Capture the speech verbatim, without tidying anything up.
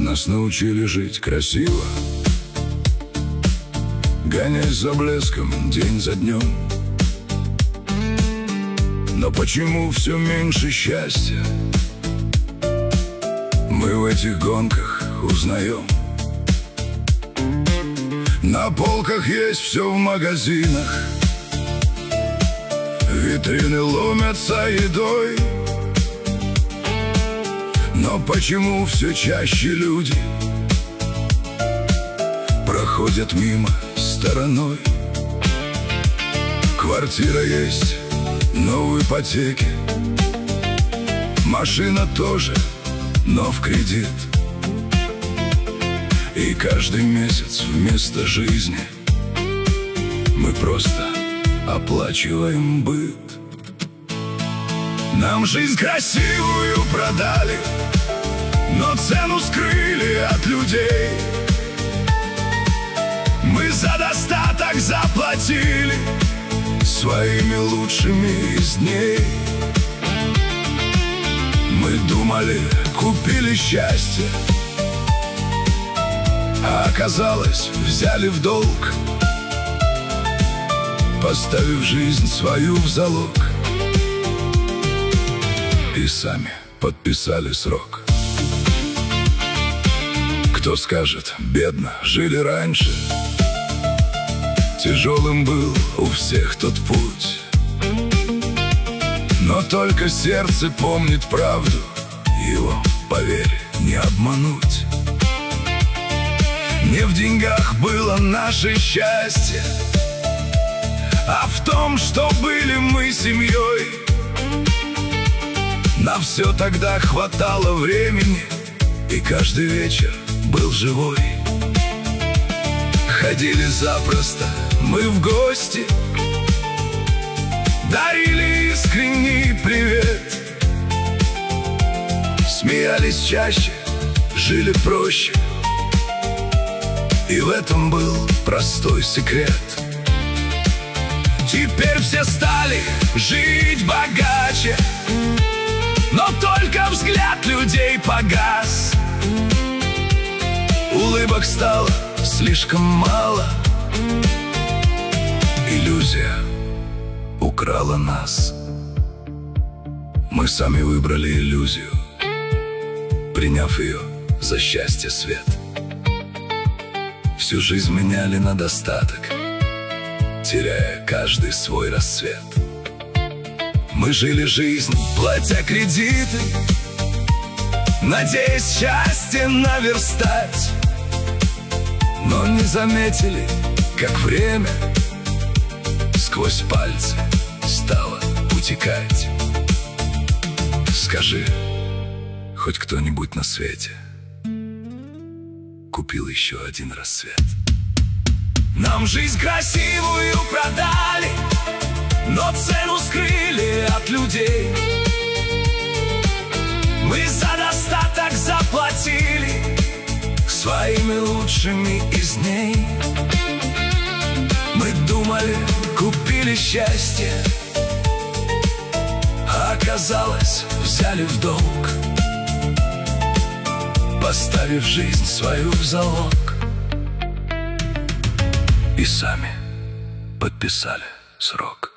Нас научили жить красиво, гонясь за блеском день за днем. Но почему все меньше счастья мы в этих гонках узнаем? На полках есть все в магазинах, витрины ломятся едой. Но почему все чаще люди проходят мимо стороной? Квартира есть, но в ипотеке, машина тоже, но в кредит. И каждый месяц вместо жизни мы просто оплачиваем быт. Нам жизнь красивую продали, но цену скрыли от людей. Мы за достаток заплатили своими лучшими из дней. Мы думали, купили счастье, а оказалось, взяли в долг, поставив жизнь свою в залог. И сами подписали срок. Кто скажет, бедно жили раньше, тяжелым был у всех тот путь. Но только сердце помнит правду, его, поверь, не обмануть. Не в деньгах было наше счастье, а в том, что были мы семьей. На все тогда хватало времени, и каждый вечер был живой. Ходили запросто мы в гости, дарили искренний привет. Смеялись чаще, жили проще, и в этом был простой секрет. Теперь все стали жить богаче, но только взгляд людей погас. Улыбок стало слишком мало, иллюзия украла нас. Мы сами выбрали иллюзию, приняв ее за счастье свет. Всю жизнь меняли на достаток, теряя каждый свой рассвет. Мы жили жизнь, платя кредиты, надеясь счастье наверстать. Но не заметили, как время сквозь пальцы стало утекать. Скажи, хоть кто-нибудь на свете купил еще один рассвет? Нам жизнь красивую продали, но цену скрыли от людей. Мы за достаток заплатили своими лучшими из дней. Мы думали, купили счастье, а оказалось, взяли в долг, поставив жизнь свою в залог. И сами подписали срок.